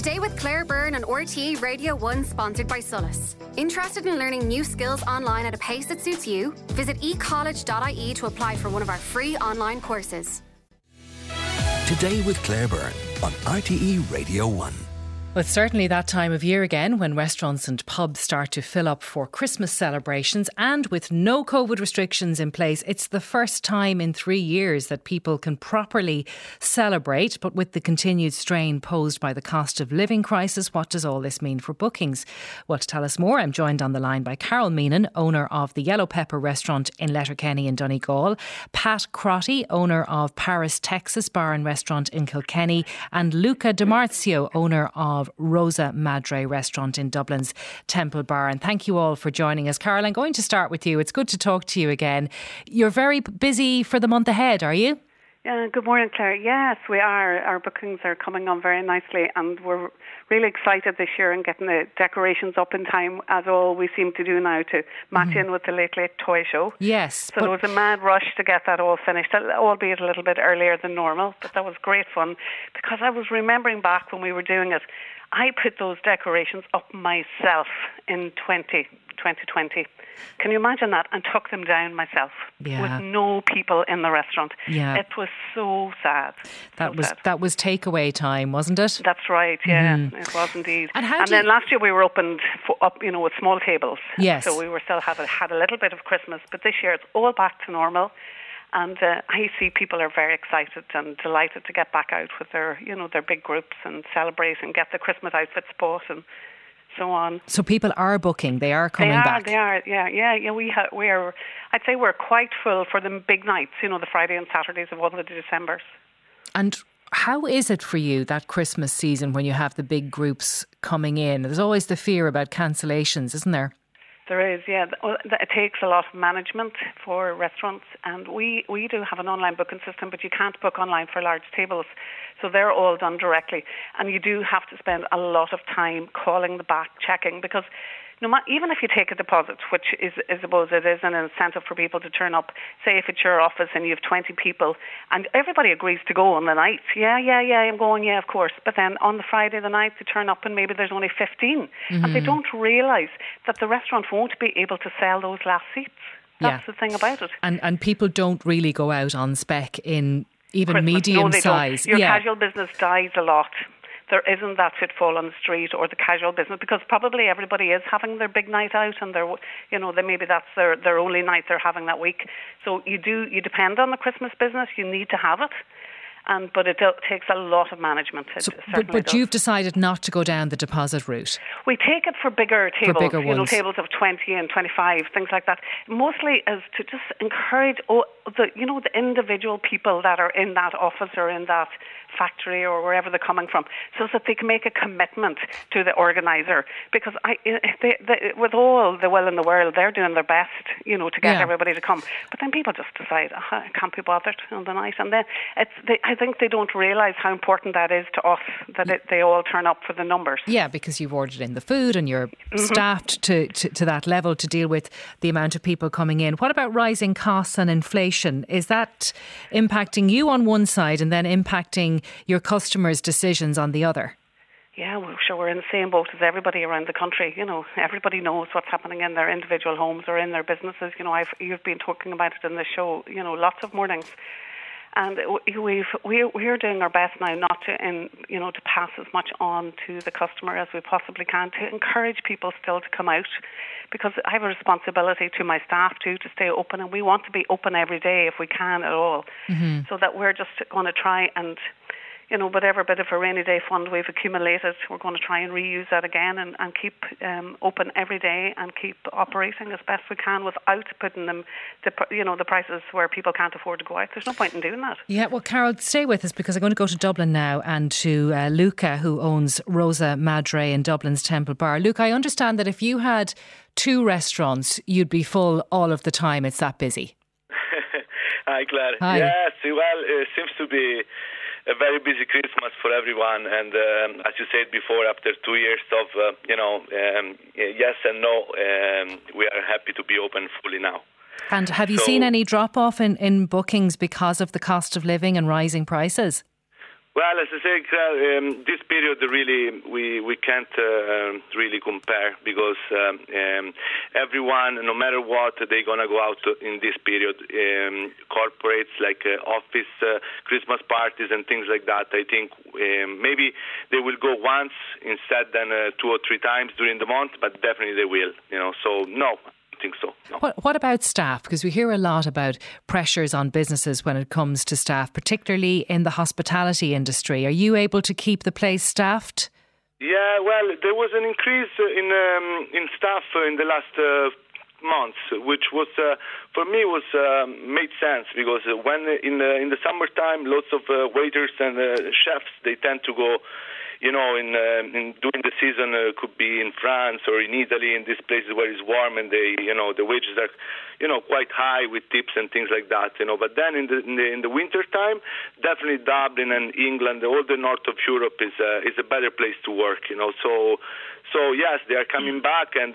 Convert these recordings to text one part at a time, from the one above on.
Today with Claire Byrne on RTE Radio 1, sponsored by Solus. Interested in learning new skills online at a pace that suits you? Visit ecollege.ie to apply for one of our free online courses. Today with Claire Byrne on RTE Radio 1. Well, it's certainly that time of year again when restaurants and pubs start to fill up for Christmas celebrations, and with no COVID restrictions in place, it's the first time in 3 years that people can properly celebrate. But with the continued strain posed by the cost of living crisis, what does all this mean for bookings? Well, to tell us more, I'm joined on the line by Carol Meenan, owner of the Yellow Pepper restaurant in Letterkenny in Donegal, Pat Crotty, owner of Paris, Texas Bar and Restaurant in Kilkenny, and Luca DiMarzio, owner of Rosa Madre restaurant in Dublin's Temple Bar. And thank you all for joining us. Carol, I'm going to start with you. It's good to talk to you again. You're very busy for the month ahead, are you? Good morning, Claire. Yes, we are. Our bookings are coming on very nicely, and we're really excited this year in getting the decorations up in time, as all we seem to do now, to match in with the Late Toy Show. Yes. So there was a mad rush to get that all finished, albeit a little bit earlier than normal, but that was great fun, because I was remembering back when we were doing it, I put those decorations up myself in 2020. Can you imagine that? And took them down myself with no people in the restaurant. Yeah. It was so sad. That was takeaway time, wasn't it? That's right, yeah. It was indeed. And then last year we were opened up, with small tables. Yes. So we were still had a little bit of Christmas, but this year it's all back to normal. And I see people are very excited and delighted to get back out with their big groups and celebrate and get the Christmas outfits bought and so on. So people are booking; they are coming back. They are. Yeah. We are. I'd say we're quite full for the big nights. The Friday and Saturdays of all the Decembers. And how is it for you that Christmas season when you have the big groups coming in? There's always the fear about cancellations, isn't there? There is, yeah. It takes a lot of management for restaurants, and we do have an online booking system, but you can't book online for large tables, so they're all done directly, and you do have to spend a lot of time calling the back, checking, because even if you take a deposit, which is, I suppose it is an incentive for people to turn up, say if it's your office and you have 20 people and everybody agrees to go on the night, I'm going, yeah, of course. But then on the Friday the night they turn up and maybe there's only 15 and they don't realise that the restaurant won't be able to sell those last seats. That's the thing about it. And people don't really go out on spec in even Christmas. medium size. Your casual business dies a lot. There isn't that footfall on the street or the casual business, because probably everybody is having their big night out and maybe that's their only night they're having that week. So you depend on the Christmas business. You need to have it. But it takes a lot of management. But you've decided not to go down the deposit route. We take it for bigger tables, for bigger ones. Tables of 20 and 25, things like that. Mostly as to just encourage the individual people that are in that office or in that factory or wherever they're coming from, so that they can make a commitment to the organiser. Because with all the will in the world, they're doing their best, to get everybody to come. But then people just decide, I can't be bothered on the night, and then I think they don't realise how important that is to us, that they all turn up for the numbers. Yeah, because you've ordered in the food and you're staffed to that level to deal with the amount of people coming in. What about rising costs and inflation? Is that impacting you on one side and then impacting your customers' decisions on the other? Yeah, well, sure, we're in the same boat as everybody around the country. Everybody knows what's happening in their individual homes or in their businesses. You've been talking about it in the show, lots of mornings. And we're doing our best now not to pass as much on to the customer as we possibly can, to encourage people still to come out, because I have a responsibility to my staff too to stay open, and we want to be open every day if we can at all. So that we're just going to try and whatever bit of a rainy day fund we've accumulated, we're going to try and reuse that again and keep open every day and keep operating as best we can without putting the prices where people can't afford to go out. There's no point in doing that. Yeah, well, Carol, stay with us, because I'm going to go to Dublin now and to Luca, who owns Rosa Madre in Dublin's Temple Bar. Luca, I understand that if you had 2 restaurants, you'd be full all of the time. It's that busy. Hi, Claire. Hi. Yes, well, it seems to be a very busy Christmas for everyone, and as you said before, after 2 years of yes and no, we are happy to be open fully now. And have you seen any drop off in bookings because of the cost of living and rising prices? Well, as I say, this period really we can't really compare because everyone, no matter what, they're gonna go out in this period. Corporates like office Christmas parties and things like that. I think maybe they will go once instead than 2 or 3 times during the month, but definitely they will. So no. Think so. No. What about staff? Because we hear a lot about pressures on businesses when it comes to staff, particularly in the hospitality industry. Are you able to keep the place staffed? Yeah, well, there was an increase in staff in the last months, which was for me made sense because when in the summertime, lots of waiters and chefs, they tend to go. In during the season, could be in France or in Italy, in these places where it's warm, and the wages are, quite high with tips and things like that. But then in the winter time, definitely Dublin and England, all the north of Europe is a better place to work. So yes, they are coming back, and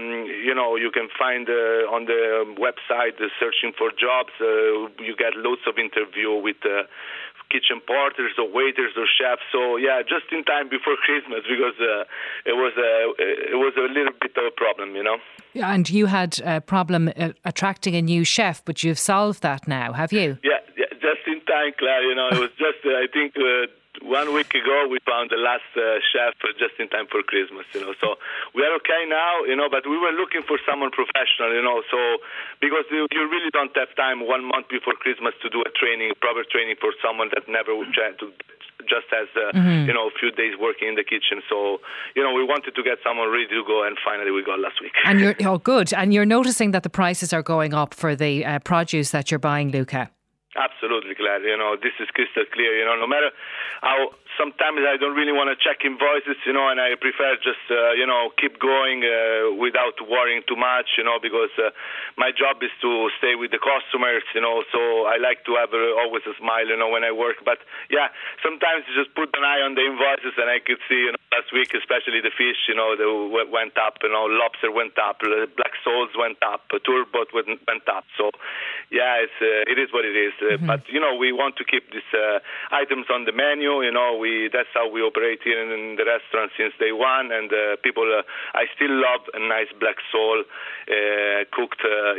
you can find on the website searching for jobs. You get lots of interview with kitchen porters or waiters or chefs. So yeah, just in time before Christmas because it was a little bit of a problem, Yeah, and you had a problem attracting a new chef, but you've solved that now, have you? Yeah, just in time, Claire. It was just I think. 1 week ago, we found the last chef just in time for Christmas, So we are okay now, but we were looking for someone professional, So because you really don't have time 1 month before Christmas to do proper training for someone that never would try to just has a few days working in the kitchen. So we wanted to get someone ready to go, and finally we got last week. And good. And you're noticing that the prices are going up for the produce that you're buying, Luca. Absolutely, Claire. This is crystal clear. No matter how sometimes I don't really want to check invoices, and I prefer just, keep going without worrying too much, because my job is to stay with the customers, so I like to have always a smile, when I work. But yeah, sometimes you just put an eye on the invoices, and I could see, last week, especially the fish, they went up, lobster went up, black soles went up, turbot went up. So yeah, it is what it is. But, we want to keep these items on the menu. That's how we operate here in the restaurant since day one. And people, I still love a nice black sole cooked,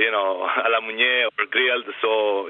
à la meunière or grilled. So,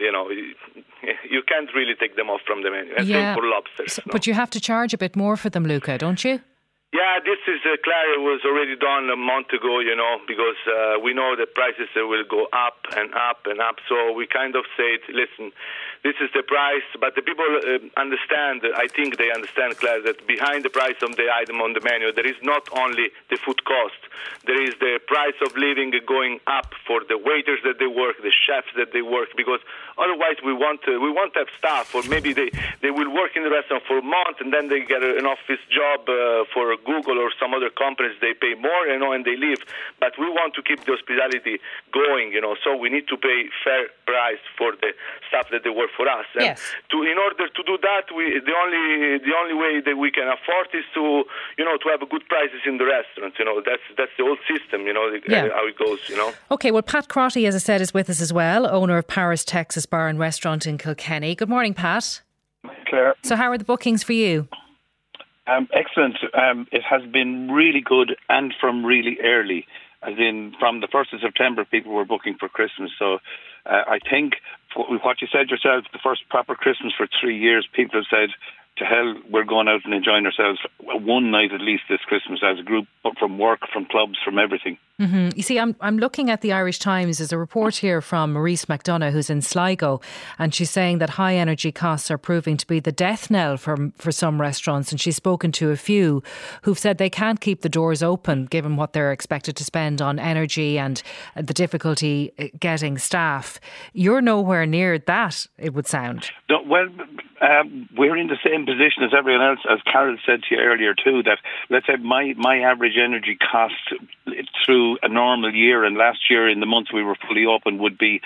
you can't really take them off from the menu. And same for lobsters. But you have to charge a bit more for them, Luca, don't you? Yeah, this is Claire. It was already done a month ago, because we know the prices will go up and up and up. So we kind of said, listen, this is the price. But the people understand, I think they understand, Claire, that behind the price of the item on the menu, there is not only the food cost. There is the price of living going up for the waiters that they work, the chefs that they work, because otherwise we won't have staff, or maybe they will work in the restaurant for a month and then they get an office job for Google or some other companies. They pay more, and they leave. But we want to keep the hospitality going, so we need to pay fair price for the staff that they work for us. And yes. In order to do that, the only way that we can afford is to have good prices in the restaurants. That's the whole system. How it goes. Okay. Well, Pat Crotty, as I said, is with us as well, owner of Paris Texas Bar and Restaurant in Kilkenny. Good morning, Pat. Claire. So, how are the bookings for you? Excellent. It has been really good, and from really early, as in from the 1st of September, people were booking for Christmas. So I think what you said yourself, the first proper Christmas for 3 years, people have said, to hell, we're going out and enjoying ourselves one night at least this Christmas as a group, from work, from clubs, from everything. Mm-hmm. You see, I'm looking at the Irish Times. There's a report here from Maurice McDonough, who's in Sligo, and she's saying that high energy costs are proving to be the death knell for some restaurants. And she's spoken to a few who've said they can't keep the doors open given what they're expected to spend on energy and the difficulty getting staff. You're nowhere near that, it would sound. No, well, we're in the same position as everyone else, as Carol said to you earlier too, that let's say my average energy cost through a normal year, and last year in the months we were fully open, would be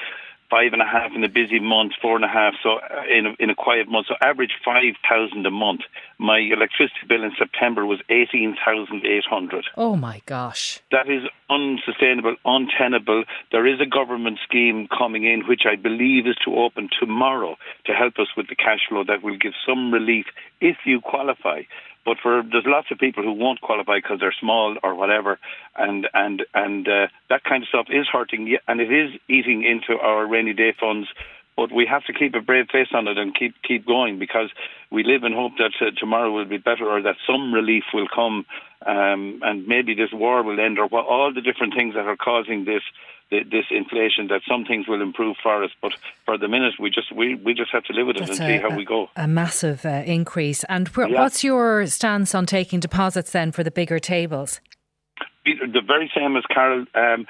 5.5 in a busy month, 4.5 so in a quiet month. So average 5,000 a month. My electricity bill in September was 18,800. Oh my gosh. That is unsustainable, untenable. There is a government scheme coming in which I believe is to open tomorrow to help us with the cash flow that will give some relief if you qualify. But there's lots of people who won't qualify because they're small or whatever, and that kind of stuff is hurting, and it is eating into our rainy day funds. But we have to keep a brave face on it and keep going, because we live in hope that tomorrow will be better, or that some relief will come, and maybe this war will end, or all the different things that are causing this inflation, that some things will improve for us. But for the minute, we just have to live with it and see how we go. A massive increase. And what's your stance on taking deposits then for the bigger tables? The very same as Carol.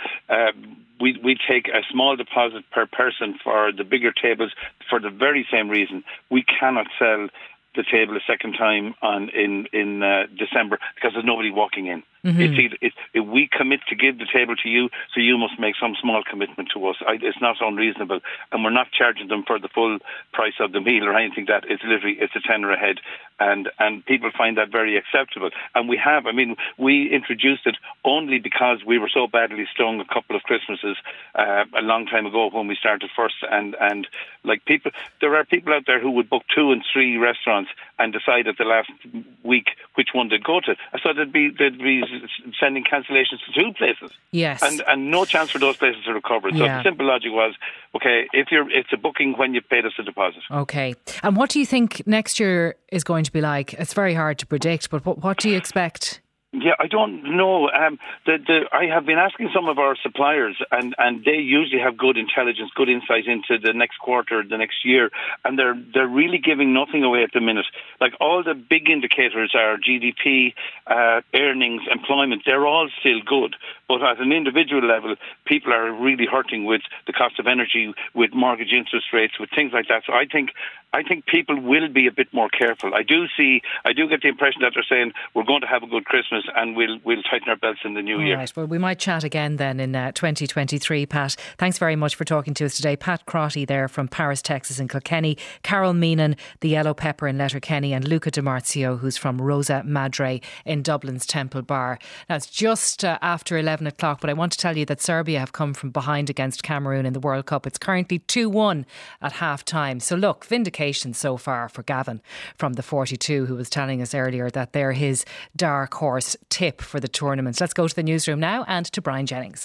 We take a small deposit per person for the bigger tables for the very same reason. We cannot sell the table a second time in December because there's nobody walking in. Mm-hmm. If we commit to give the table to you, so you must make some small commitment to us. It's not unreasonable, and we're not charging them for the full price of the meal or anything. That it's a tenner a head, and people find that very acceptable. And we introduced it only because we were so badly stung a couple of Christmases a long time ago when we started first, and like people, there are people out there who would book 2 and 3 restaurants and decide at the last week which one they'd go to. So they'd be sending cancellations to 2 places. Yes. And no chance for those places to recover. So the simple logic was, okay, it's a booking when you've paid us a deposit. Okay. And what do you think next year is going to be like? It's very hard to predict, but what do you expect? Yeah, I don't know. I have been asking some of our suppliers, and they usually have good intelligence, good insight into the next quarter, the next year, and they're really giving nothing away at the minute. Like, all the big indicators are GDP, earnings, employment. They're all still good, but at an individual level, people are really hurting with the cost of energy, with mortgage interest rates, with things like that. So I think people will be a bit more careful. I do get the impression that they're saying we're going to have a good Christmas and we'll tighten our belts in the new year. Right. Well, we might chat again then in 2023, Pat. Thanks very much for talking to us today. Pat Crotty there from Paris, Texas in Kilkenny, Carol Meenan, the Yellow Pepper in Letterkenny, and Luca DiMarzio, who's from Rosa Madre in Dublin's Temple Bar. Now, it's just after 11 o'clock, but I want to tell you that Serbia have come from behind against Cameroon in the World Cup. It's currently 2-1 at half-time. So look, vindication so far for Gavin from the 42, who was telling us earlier that they're his dark horse tip for the tournament. Let's go to the newsroom now and to Brian Jennings.